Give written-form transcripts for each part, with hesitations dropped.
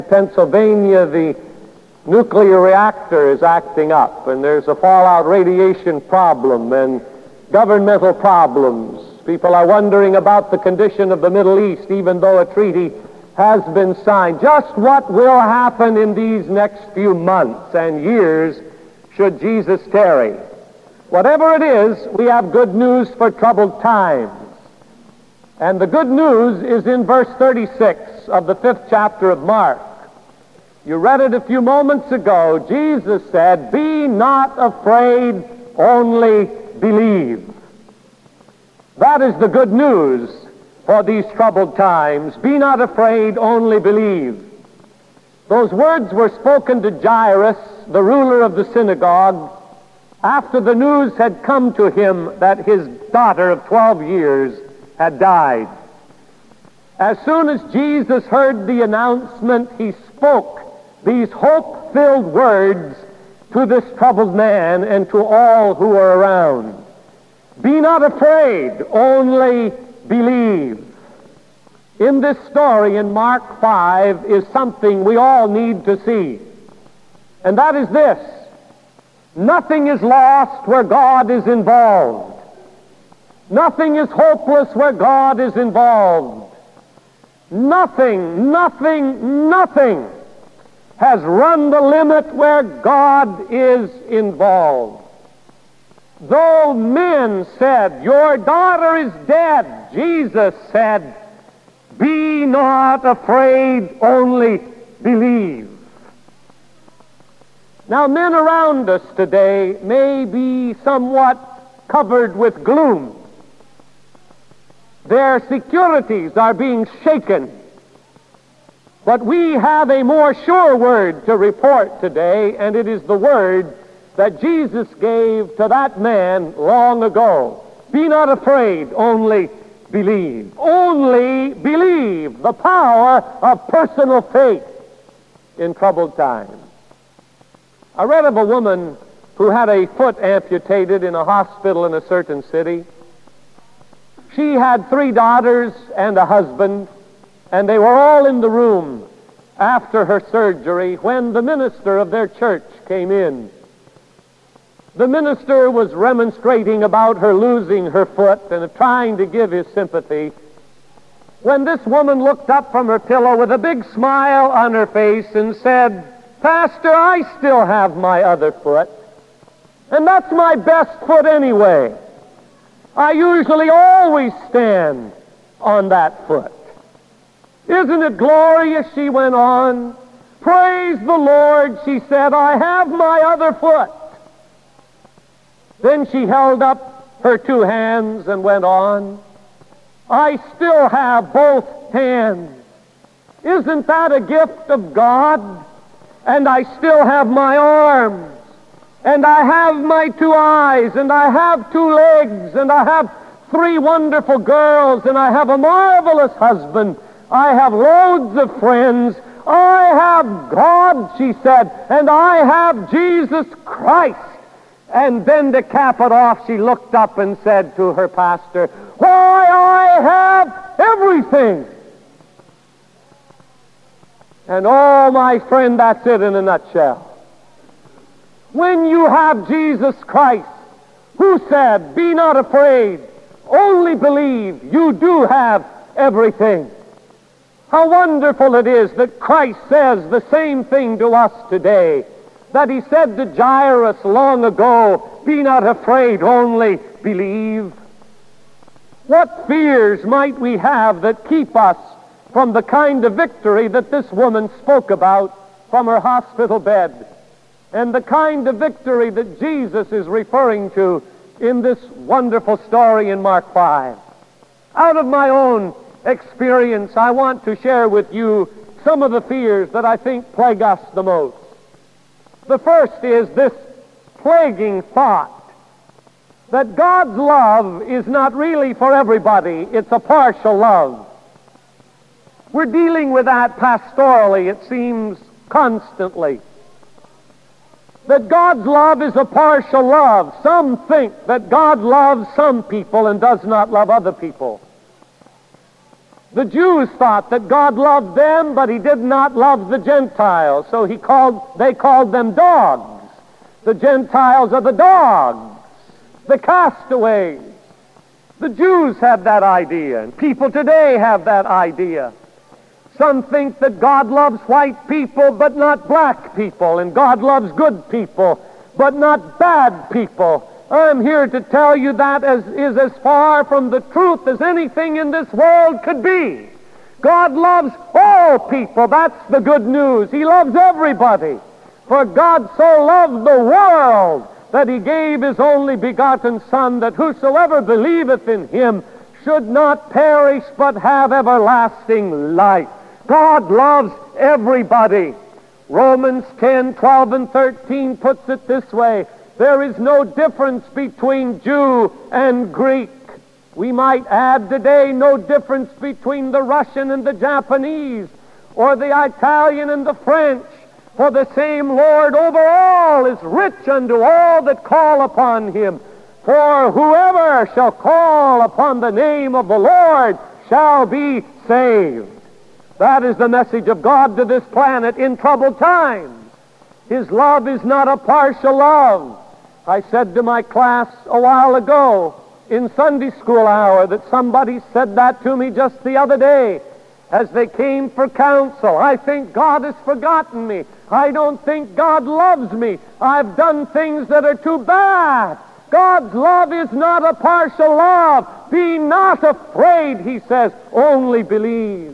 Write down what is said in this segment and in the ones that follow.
Pennsylvania, the nuclear reactor is acting up, and there's a fallout radiation problem and governmental problems. People are wondering about the condition of the Middle East, even though a treaty has been signed. Just what will happen in these next few months and years should Jesus tarry? Whatever it is, we have good news for troubled times. And the good news is in verse 36 of the 5th chapter of Mark. You read it a few moments ago. Jesus said, "Be not afraid, only believe." That is the good news for these troubled times. Be not afraid, only believe. Those words were spoken to Jairus, the ruler of the synagogue, after the news had come to him that his daughter of 12 years had died. As soon as Jesus heard the announcement, he spoke these hope-filled words to this troubled man and to all who were around. Be not afraid, only believe. In this story in Mark 5 is something we all need to see. And that is this: nothing is lost where God is involved. Nothing is hopeless where God is involved. Nothing has run the limit where God is involved. Though men said, "Your daughter is dead," Jesus said, "Be not afraid, only believe." Now, men around us today may be somewhat covered with gloom. Their securities are being shaken. But we have a more sure word to report today, and it is the word that Jesus gave to that man long ago. Be not afraid, only believe. Only believe. The power of personal faith in troubled times. I read of a woman who had a foot amputated in a hospital in a certain city. She had 3 daughters and a husband, and they were all in the room after her surgery when the minister of their church came in. The minister was remonstrating about her losing her foot and trying to give his sympathy, when this woman looked up from her pillow with a big smile on her face and said, "Pastor, I still have my other foot, and that's my best foot anyway. I usually always stand on that foot." Isn't it glorious, she went on. "Praise the Lord," she said, "I have my other foot." Then she held up her 2 hands and went on, "I still have both hands. Isn't that a gift of God? And I still have my arms, and I have my 2 eyes, and I have 2 legs, and I have 3 wonderful girls, and I have a marvelous husband. I have loads of friends. I have God," she said, "and I have Jesus Christ." And then to cap it off, she looked up and said to her pastor, "Why, I have everything." And oh, my friend, that's it in a nutshell. When you have Jesus Christ, who said, "Be not afraid, only believe," you do have everything. How wonderful it is that Christ says the same thing to us today that he said to Jairus long ago, "Be not afraid, only believe." What fears might we have that keep us from the kind of victory that this woman spoke about from her hospital bed, and the kind of victory that Jesus is referring to in this wonderful story in Mark 5. Out of my own experience, I want to share with you some of the fears that I think plague us the most. The first is this plaguing thought that God's love is not really for everybody. It's a partial love. We're dealing with that pastorally, it seems, constantly. That God's love is a partial love. Some think that God loves some people and does not love other people. The Jews thought that God loved them, but he did not love the Gentiles, so they called them dogs. The Gentiles are the dogs, the castaways. The Jews had that idea, and people today have that idea. Some think that God loves white people, but not black people, and God loves good people, but not bad people. I'm here to tell you that is as far from the truth as anything in this world could be. God loves all people. That's the good news. He loves everybody. For God so loved the world that he gave his only begotten Son, that whosoever believeth in him should not perish but have everlasting life. God loves everybody. Romans 10, 12, and 13 puts it this way: there is no difference between Jew and Greek. We might add today, no difference between the Russian and the Japanese, or the Italian and the French. For the same Lord over all is rich unto all that call upon him. For whoever shall call upon the name of the Lord shall be saved. That is the message of God to this planet in troubled times. His love is not a partial love. I said to my class a while ago in Sunday school hour that somebody said that to me just the other day as they came for counsel. I think God has forgotten me. I don't think God loves me. I've done things that are too bad. God's love is not a partial love. Be not afraid, he says, only believe.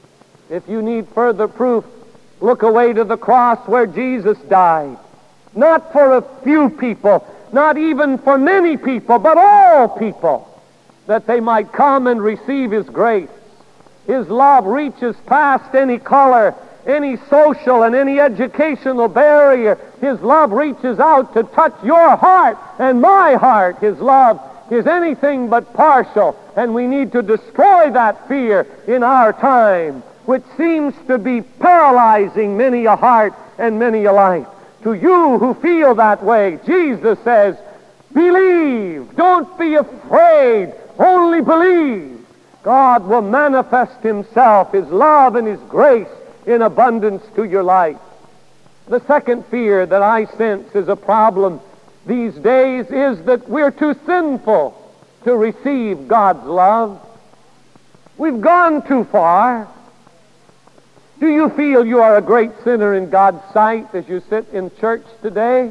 If you need further proof, look away to the cross where Jesus died. Not for a few people, not even for many people, but all people, that they might come and receive his grace. His love reaches past any color, any social and any educational barrier. His love reaches out to touch your heart and my heart. His love is anything but partial, and we need to destroy that fear in our time, which seems to be paralyzing many a heart and many a life. To you who feel that way, Jesus says, believe. Don't be afraid. Only believe. God will manifest himself, his love and his grace in abundance to your life. The second fear that I sense is a problem these days is that we're too sinful to receive God's love. We've gone too far. Do you feel you are a great sinner in God's sight as you sit in church today?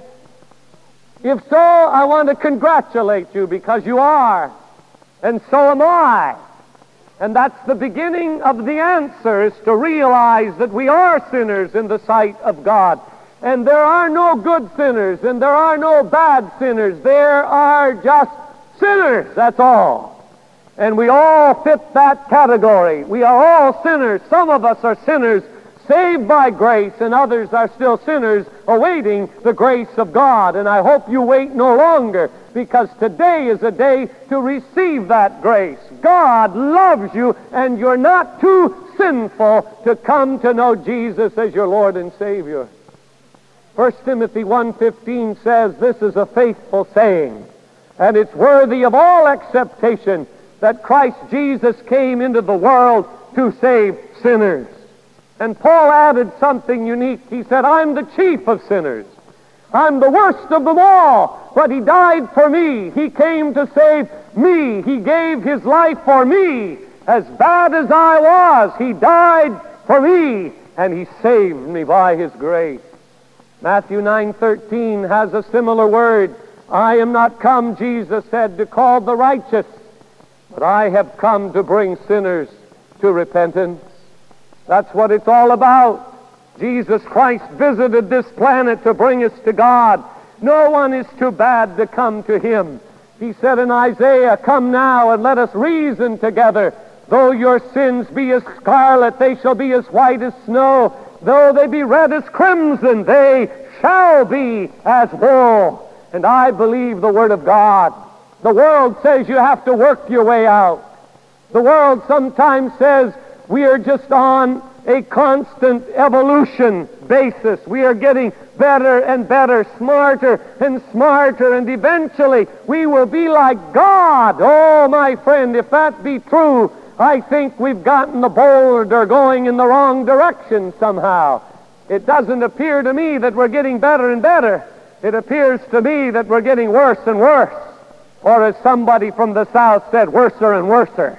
If so, I want to congratulate you because you are, and so am I. And that's the beginning of the answer, is to realize that we are sinners in the sight of God. And there are no good sinners, and there are no bad sinners. There are just sinners, that's all. And we all fit that category. We are all sinners. Some of us are sinners saved by grace, and others are still sinners awaiting the grace of God. And I hope you wait no longer, because today is a day to receive that grace. God loves you, and you're not too sinful to come to know Jesus as your Lord and Savior. 1 Timothy 1:15 says, this is a faithful saying, and it's worthy of all acceptation, that Christ Jesus came into the world to save sinners. And Paul added something unique. He said, I'm the chief of sinners. I'm the worst of them all, but he died for me. He came to save me. He gave his life for me. As bad as I was, he died for me, and he saved me by his grace. Matthew 9:13 has a similar word. I am not come, Jesus said, to call the righteous, but I have come to bring sinners to repentance. That's what it's all about. Jesus Christ visited this planet to bring us to God. No one is too bad to come to him. He said in Isaiah, come now and let us reason together. Though your sins be as scarlet, they shall be as white as snow. Though they be red as crimson, they shall be as wool. And I believe the Word of God. The world says you have to work your way out. The world sometimes says we are just on a constant evolution basis. We are getting better and better, smarter and smarter, and eventually we will be like God. Oh, my friend, if that be true, I think we've gotten the boulder going in the wrong direction somehow. It doesn't appear to me that we're getting better and better. It appears to me that we're getting worse and worse. Or as somebody from the South said, worser and worser.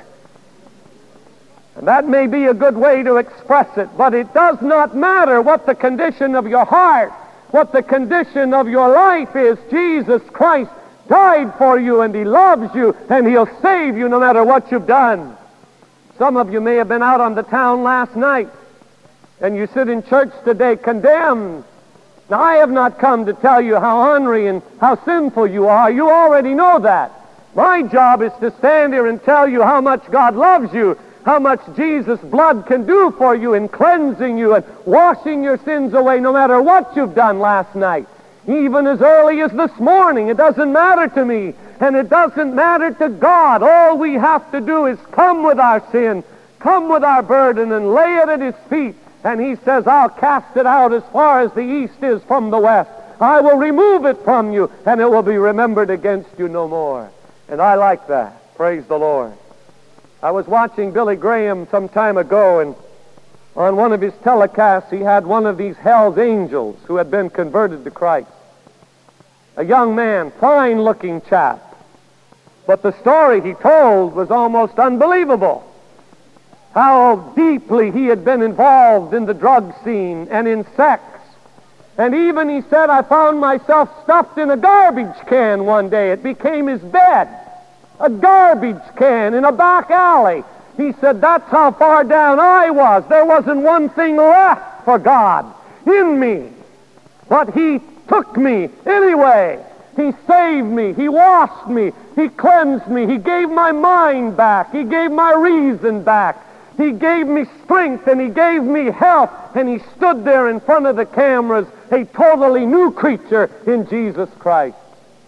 And that may be a good way to express it, but it does not matter what the condition of your heart, what the condition of your life is. Jesus Christ died for you, and He loves you, and He'll save you no matter what you've done. Some of you may have been out on the town last night, and you sit in church today condemned. Now, I have not come to tell you how ornery and how sinful you are. You already know that. My job is to stand here and tell you how much God loves you, how much Jesus' blood can do for you in cleansing you and washing your sins away no matter what you've done last night. Even as early as this morning, it doesn't matter to me, and it doesn't matter to God. All we have to do is come with our sin, come with our burden, and lay it at His feet. And He says, I'll cast it out as far as the east is from the west. I will remove it from you, and it will be remembered against you no more. And I like that. Praise the Lord. I was watching Billy Graham some time ago, and on one of his telecasts, he had one of these Hell's Angels who had been converted to Christ. A young man, fine-looking chap. But the story he told was almost unbelievable. How deeply he had been involved in the drug scene and in sex. And even, he said, I found myself stuffed in a garbage can one day. It became his bed. A garbage can in a back alley. He said, that's how far down I was. There wasn't one thing left for God in me. But He took me anyway. He saved me. He washed me. He cleansed me. He gave my mind back. He gave my reason back. He gave me strength, and He gave me health. And He stood there in front of the cameras, a totally new creature in Jesus Christ.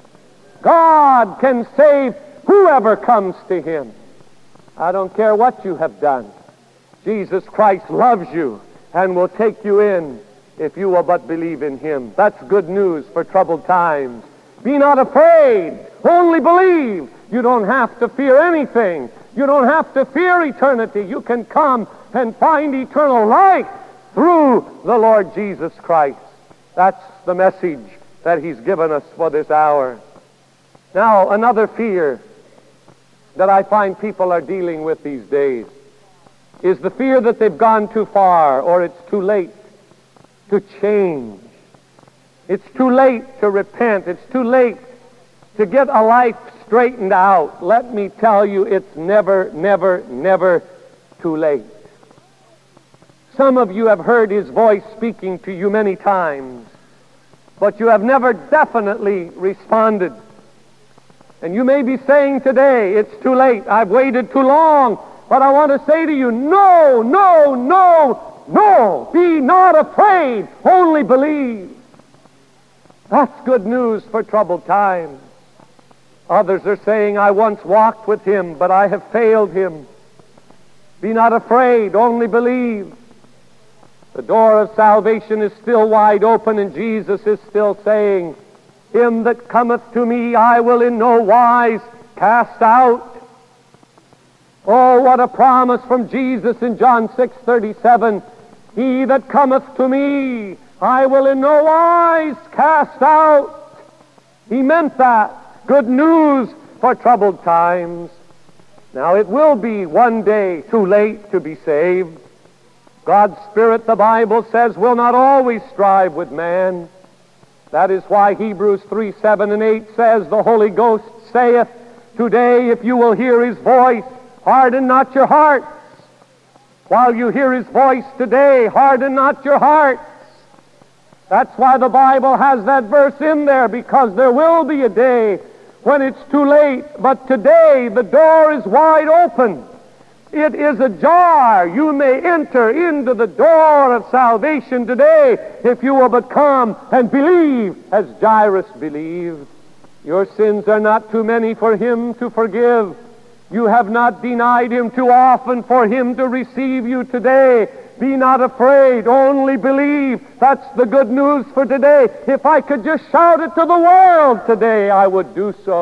God can save whoever comes to Him. I don't care what you have done. Jesus Christ loves you and will take you in if you will but believe in Him. That's good news for troubled times. Be not afraid. Only believe. You don't have to fear anything. You don't have to fear eternity. You can come and find eternal life through the Lord Jesus Christ. That's the message that He's given us for this hour. Now, another fear that I find people are dealing with these days is the fear that they've gone too far, or it's too late to change. It's too late to repent. It's too late to get a life straightened out. Let me tell you, it's never, never, never too late. Some of you have heard His voice speaking to you many times, but you have never definitely responded. And you may be saying today, it's too late, I've waited too long. But I want to say to you, no, no, no, no. Be not afraid, only believe. That's good news for troubled times. Others are saying, I once walked with Him, but I have failed Him. Be not afraid, only believe. The door of salvation is still wide open, and Jesus is still saying, Him that cometh to me I will in no wise cast out. Oh, what a promise from Jesus in John 6:37. He that cometh to me I will in no wise cast out. He meant that. Good news for troubled times. Now it will be one day too late to be saved. God's Spirit, the Bible says, will not always strive with man. That is why Hebrews 3:7 and 8 says, the Holy Ghost saith, today if you will hear His voice, harden not your hearts. While you hear His voice today, harden not your hearts. That's why the Bible has that verse in there, because there will be a day when it's too late. But today the door is wide open. It is ajar. You may enter into the door of salvation today if you will but come and believe as Jairus believed. Your sins are not too many for Him to forgive. You have not denied Him too often for Him to receive you today. Be not afraid, only believe. That's the good news for today. If I could just shout it to the world today, I would do so.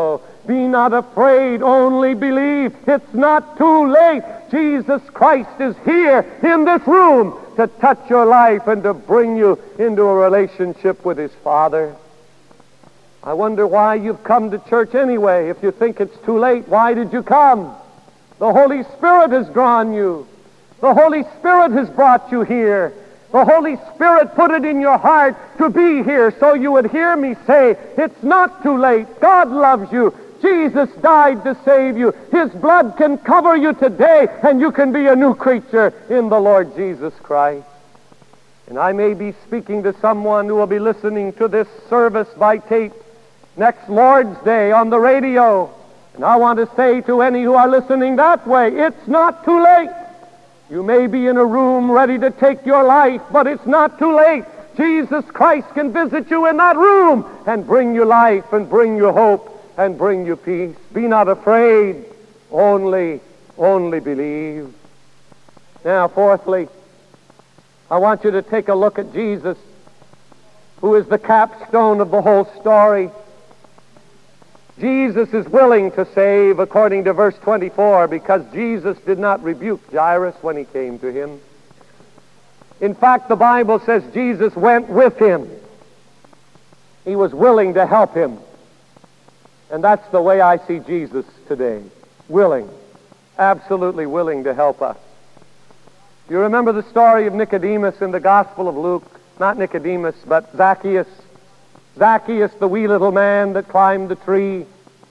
Be not afraid, only believe. It's not too late. Jesus Christ is here in this room to touch your life and to bring you into a relationship with His Father. I wonder why you've come to church anyway. If you think it's too late, why did you come? The Holy Spirit has drawn you. The Holy Spirit has brought you here. The Holy Spirit put it in your heart to be here so you would hear me say, it's not too late. God loves you. Jesus died to save you. His blood can cover you today, and you can be a new creature in the Lord Jesus Christ. And I may be speaking to someone who will be listening to this service by tape next Lord's Day on the radio. And I want to say to any who are listening that way, it's not too late. You may be in a room ready to take your life, but it's not too late. Jesus Christ can visit you in that room and bring you life and bring you hope and bring you peace. Be not afraid, only believe. Now, fourthly, I want you to take a look at Jesus, who is the capstone of the whole story. Jesus is willing to save, according to verse 24, because Jesus did not rebuke Jairus when he came to him. In fact, the Bible says Jesus went with him. He was willing to help him. And that's the way I see Jesus today. Willing. Absolutely willing to help us. You remember the story of Nicodemus in the Gospel of Luke? Not Nicodemus, but Zacchaeus. Zacchaeus, the wee little man that climbed the tree.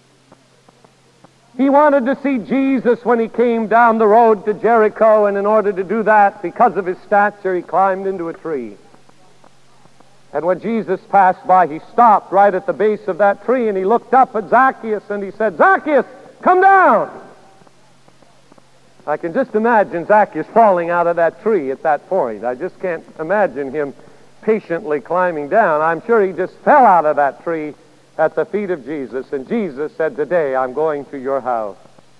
He wanted to see Jesus when he came down the road to Jericho, and in order to do that, because of his stature, he climbed into a tree. And when Jesus passed by, he stopped right at the base of that tree, and he looked up at Zacchaeus, and he said, Zacchaeus, come down! I can just imagine Zacchaeus falling out of that tree at that point. I just can't imagine him patiently climbing down. I'm sure he just fell out of that tree at the feet of Jesus, and Jesus said, today I'm going to your house.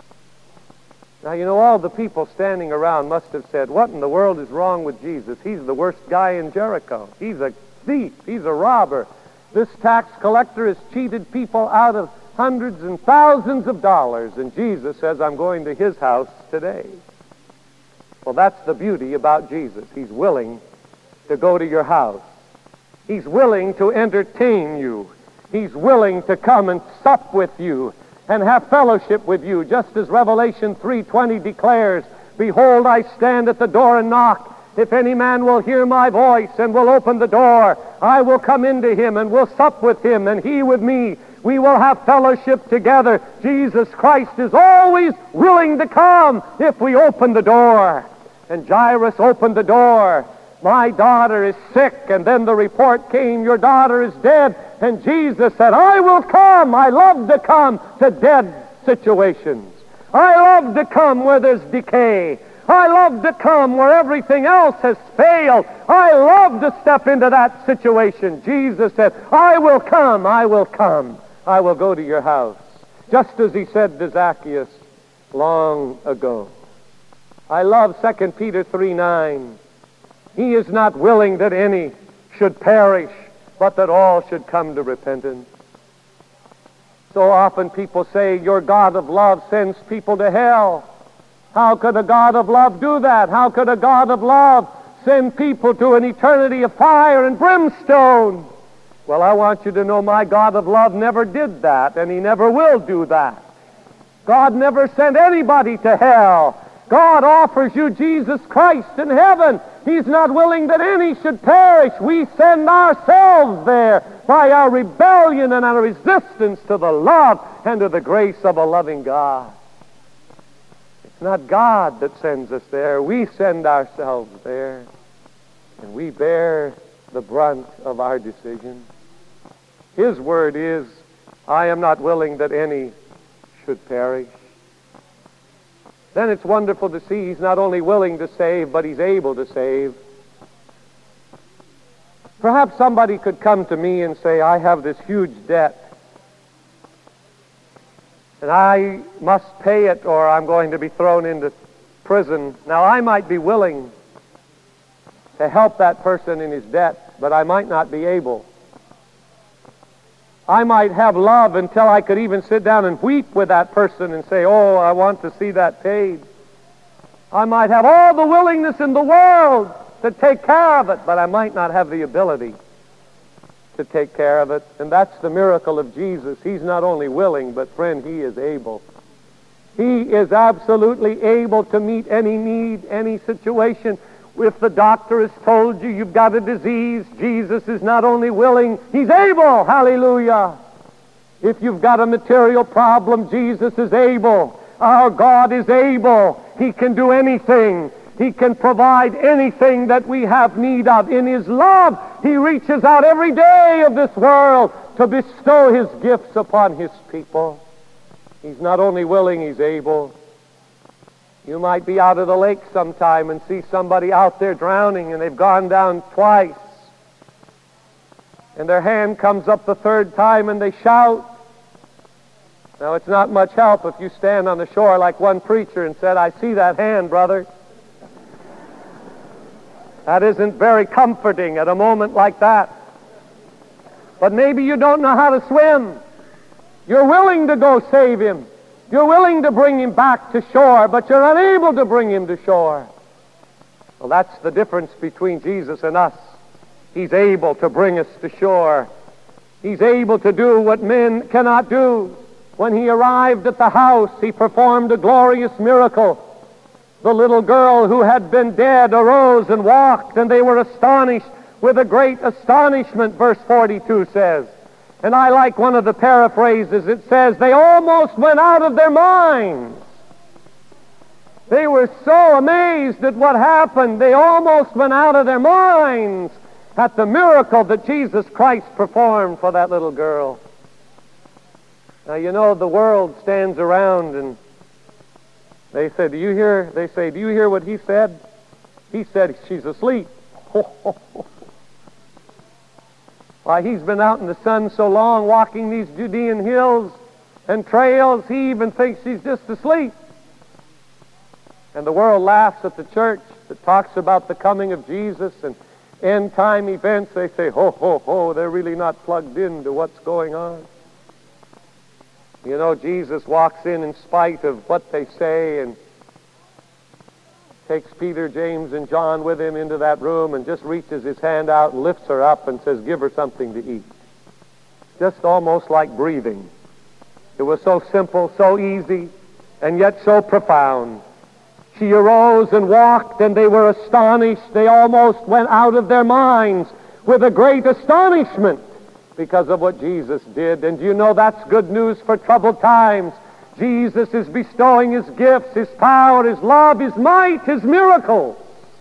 Now, you know, all the people standing around must have said, what in the world is wrong with Jesus? He's the worst guy in Jericho. He's a thief. He's a robber. This tax collector has cheated people out of hundreds and thousands of dollars, and Jesus says, I'm going to his house today. Well, that's the beauty about Jesus. He's willing to go to your house. He's willing to entertain you. He's willing to come and sup with you and have fellowship with you, just as Revelation 3:20 declares, behold, I stand at the door and knock. If any man will hear my voice and will open the door, I will come into him and will sup with him and he with me. We will have fellowship together. Jesus Christ is always willing to come if we open the door. And Jairus opened the door. My daughter is sick, and then the report came, your daughter is dead. And Jesus said, I will come. I love to come to dead situations. I love to come where there's decay. I love to come where everything else has failed. I love to step into that situation. Jesus said, I will come. I will come. I will go to your house. Just as he said to Zacchaeus long ago. I love 2 Peter 3:9. He is not willing that any should perish, but that all should come to repentance. So often people say, your God of love sends people to hell. How could a God of love do that? How could a God of love send people to an eternity of fire and brimstone? Well, I want you to know my God of love never did that, and he never will do that. God never sent anybody to hell. God offers you Jesus Christ in heaven. He's not willing that any should perish. We send ourselves there by our rebellion and our resistance to the love and to the grace of a loving God. It's not God that sends us there. We send ourselves there. And we bear the brunt of our decision. His word is, I am not willing that any should perish. Then it's wonderful to see he's not only willing to save, but he's able to save. Perhaps somebody could come to me and say, I have this huge debt, and I must pay it or I'm going to be thrown into prison. Now, I might be willing to help that person in his debt, but I might not be able. I might have love until I could even sit down and weep with that person and say, oh, I want to see that page. I might have all the willingness in the world to take care of it, but I might not have the ability to take care of it. And that's the miracle of Jesus. He's not only willing, but friend, he is able. He is absolutely able to meet any need, any situation. If the doctor has told you you've got a disease, Jesus is not only willing, he's able. Hallelujah. If you've got a material problem, Jesus is able. Our God is able. He can do anything. He can provide anything that we have need of. In his love, he reaches out every day of this world to bestow his gifts upon his people. He's not only willing, he's able. You might be out of the lake sometime and see somebody out there drowning and they've gone down twice. And their hand comes up the third time and they shout. Now, it's not much help if you stand on the shore like one preacher and said, I see that hand, brother. That isn't very comforting at a moment like that. But maybe you don't know how to swim. You're willing to go save him. You're willing to bring him back to shore, but you're unable to bring him to shore. Well, that's the difference between Jesus and us. He's able to bring us to shore. He's able to do what men cannot do. When he arrived at the house, he performed a glorious miracle. The little girl who had been dead arose and walked, and they were astonished with a great astonishment, verse 42 says. And I like one of the paraphrases. It says, they almost went out of their minds. They were so amazed at what happened, they almost went out of their minds at the miracle that Jesus Christ performed for that little girl. Now, you know, the world stands around and they say, do you hear what he said? He said she's asleep. Why, he's been out in the sun so long walking these Judean hills and trails, he even thinks she's just asleep. And the world laughs at the church that talks about the coming of Jesus and end-time events. They say, ho, ho, ho, they're really not plugged into what's going on. You know, Jesus walks in spite of what they say and takes Peter, James, and John with him into that room and just reaches his hand out and lifts her up and says, give her something to eat. Just almost like breathing. It was so simple, so easy, and yet so profound. She arose and walked, and they were astonished. They almost went out of their minds with a great astonishment because of what Jesus did. And you know that's good news for troubled times. Jesus is bestowing his gifts, his power, his love, his might, his miracles.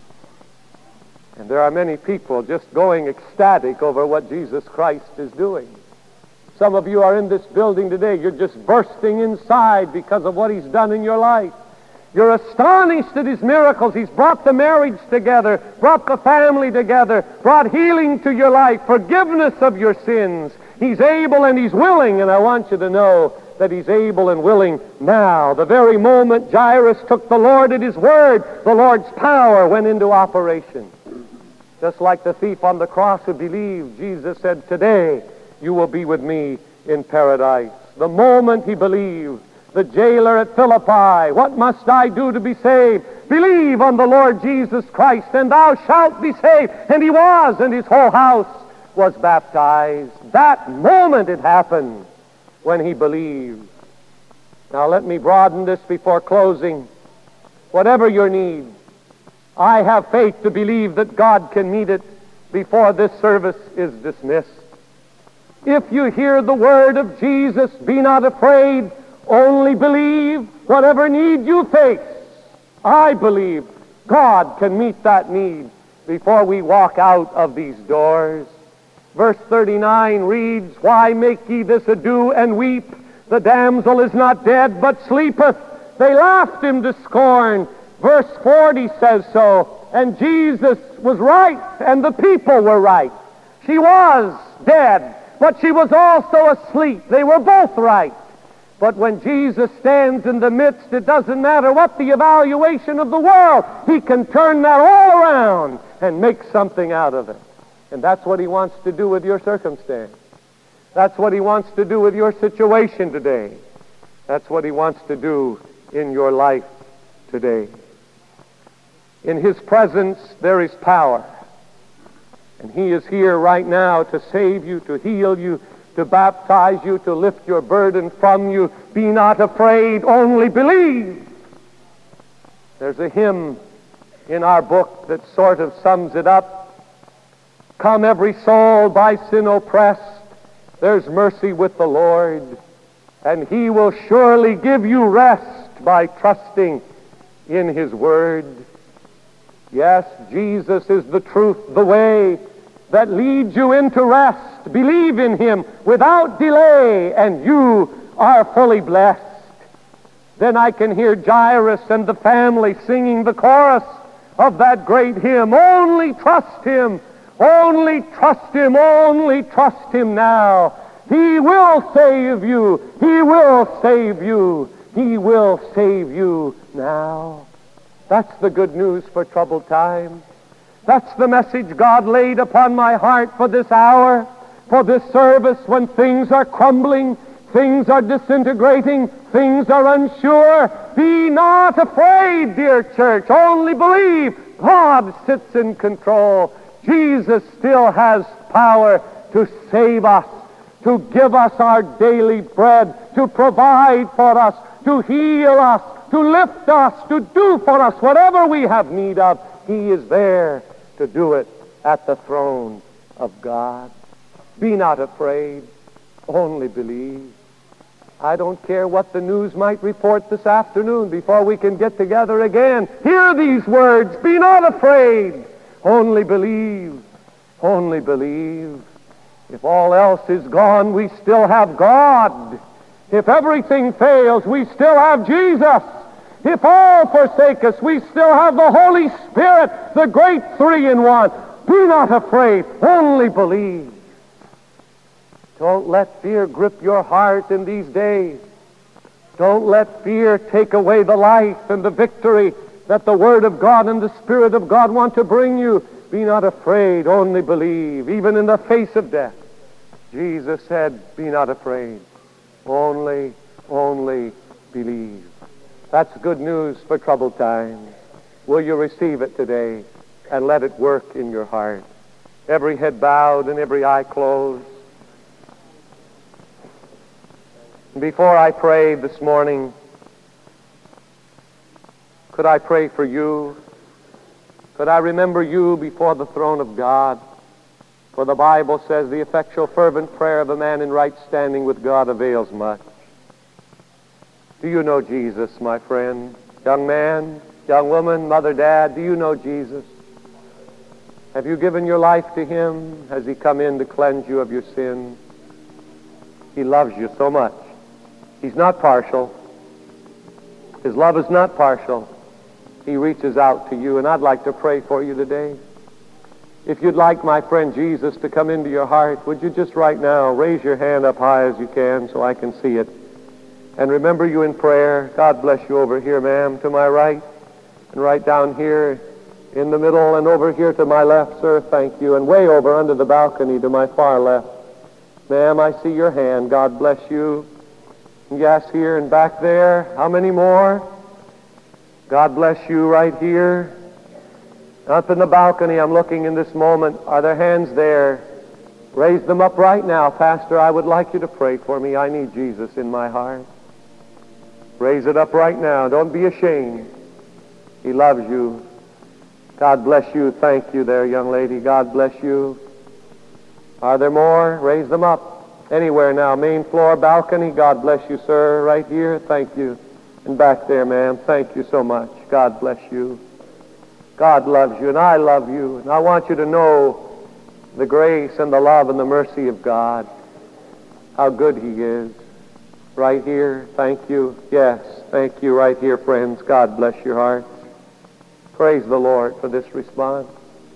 And there are many people just going ecstatic over what Jesus Christ is doing. Some of you are in this building today. You're just bursting inside because of what he's done in your life. You're astonished at his miracles. He's brought the marriage together, brought the family together, brought healing to your life, forgiveness of your sins. He's able and he's willing, and I want you to know that he's able and willing now. The very moment Jairus took the Lord at his word, the Lord's power went into operation. Just like the thief on the cross who believed, Jesus said, today you will be with me in paradise. The moment he believed, the jailer at Philippi, what must I do to be saved? Believe on the Lord Jesus Christ, and thou shalt be saved. And he was, and his whole house was baptized. That moment it happened when he believed. Now let me broaden this before closing. Whatever your need, I have faith to believe that God can meet it before this service is dismissed. If you hear the word of Jesus, be not afraid, only believe. Whatever need you face, I believe God can meet that need before we walk out of these doors. Verse 39 reads, why make ye this ado and weep? The damsel is not dead, but sleepeth. They laughed him to scorn. Verse 40 says so. And Jesus was right, and the people were right. She was dead, but she was also asleep. They were both right. But when Jesus stands in the midst, it doesn't matter what the evaluation of the world. He can turn that all around and make something out of it. And that's what he wants to do with your circumstance. That's what he wants to do with your situation today. That's what he wants to do in your life today. In his presence there is power. And he is here right now to save you, to heal you, to baptize you, to lift your burden from you. Be not afraid, only believe. There's a hymn in our book that sort of sums it up. Come every soul by sin oppressed, there's mercy with the Lord, and he will surely give you rest by trusting in his word. Yes, Jesus is the truth, the way that leads you into rest. Believe in him without delay, and you are fully blessed. Then I can hear Jairus and the family singing the chorus of that great hymn. Only trust him, only trust him, only trust him now. He will save you, he will save you, he will save you now. That's the good news for troubled times. That's the message God laid upon my heart for this hour, for this service when things are crumbling, things are disintegrating, things are unsure. Be not afraid, dear church. Only believe. God sits in control. Jesus still has power to save us, to give us our daily bread, to provide for us, to heal us, to lift us, to do for us whatever we have need of. He is there to do it at the throne of God. Be not afraid, only believe. I don't care what the news might report this afternoon before we can get together again. Hear these words, be not afraid, only believe, only believe. If all else is gone, we still have God. If everything fails, we still have Jesus. If all forsake us, we still have the Holy Spirit, the great three-in-one. Be not afraid, only believe. Don't let fear grip your heart in these days. Don't let fear take away the life and the victory that the Word of God and the Spirit of God want to bring you. Be not afraid, only believe. Even in the face of death, Jesus said, be not afraid, only believe. That's good news for troubled times. Will you receive it today and let it work in your heart? Every head bowed and every eye closed. Before I pray this morning, could I pray for you? Could I remember you before the throne of God? For the Bible says the effectual fervent prayer of a man in right standing with God avails much. Do you know Jesus, my friend? Young man, young woman, mother, dad, do you know Jesus? Have you given your life to him? Has he come in to cleanse you of your sin? He loves you so much. He's not partial. His love is not partial. He reaches out to you, and I'd like to pray for you today. If you'd like my friend Jesus to come into your heart, would you just right now raise your hand up high as you can so I can see it? And remember you in prayer. God bless you over here, ma'am, to my right, and right down here in the middle, and over here to my left, sir, thank you, and way over under the balcony to my far left. Ma'am, I see your hand. God bless you. Yes, here and back there. How many more? God bless you right here. Up in the balcony, I'm looking in this moment. Are there hands there? Raise them up right now. Pastor, I would like you to pray for me. I need Jesus in my heart. Raise it up right now. Don't be ashamed. He loves you. God bless you. Thank you there, young lady. God bless you. Are there more? Raise them up. Anywhere now. Main floor, balcony. God bless you, sir. Right here. Thank you. And back there, ma'am. Thank you so much. God bless you. God loves you, and I love you. And I want you to know the grace and the love and the mercy of God. How good he is. Right here. Thank you. Yes. Thank you right here, friends. God bless your hearts. Praise the Lord for this response.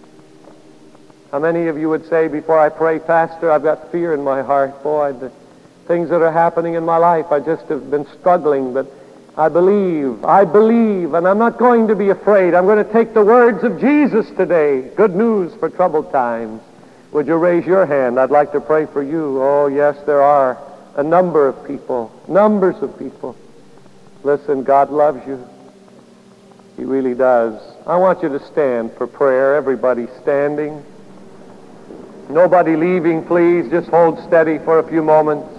How many of you would say, before I pray, Pastor, I've got fear in my heart. Boy, the things that are happening in my life, I just have been struggling, but I believe, and I'm not going to be afraid. I'm going to take the words of Jesus today. Good news for troubled times. Would you raise your hand? I'd like to pray for you. Oh, yes, there are a number of people, numbers of people. Listen, God loves you. He really does. I want you to stand for prayer. Everybody standing. Nobody leaving, please. Just hold steady for a few moments.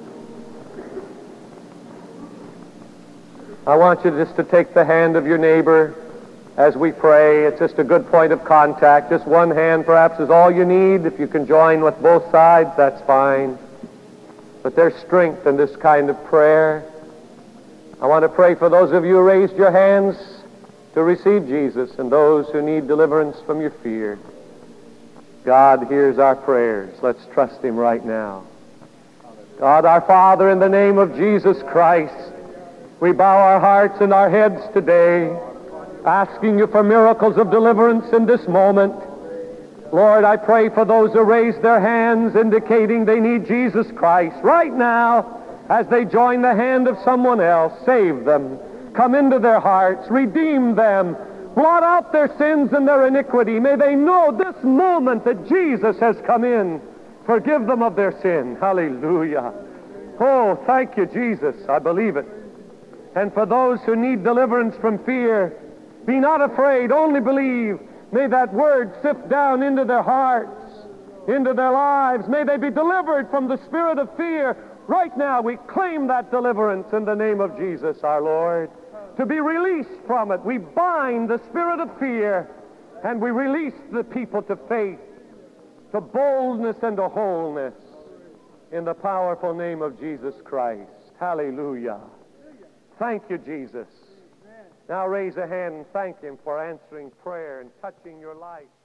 I want you just to take the hand of your neighbor as we pray. It's just a good point of contact. Just one hand perhaps is all you need. If you can join with both sides, that's fine. But there's strength in this kind of prayer. I want to pray for those of you who raised your hands to receive Jesus and those who need deliverance from your fear. God hears our prayers. Let's trust him right now. God, our Father, in the name of Jesus Christ, we bow our hearts and our heads today, asking you for miracles of deliverance in this moment. Lord, I pray for those who raise their hands indicating they need Jesus Christ right now as they join the hand of someone else. Save them. Come into their hearts. Redeem them. Blot out their sins and their iniquity. May they know this moment that Jesus has come in. Forgive them of their sin. Hallelujah. Oh, thank you, Jesus. I believe it. And for those who need deliverance from fear, be not afraid, only believe. May that word sift down into their hearts, into their lives. May they be delivered from the spirit of fear. Right now, we claim that deliverance in the name of Jesus, our Lord. To be released from it, we bind the spirit of fear, and we release the people to faith, to boldness, and to wholeness in the powerful name of Jesus Christ. Hallelujah. Thank you, Jesus. Now raise a hand and thank him for answering prayer and touching your life.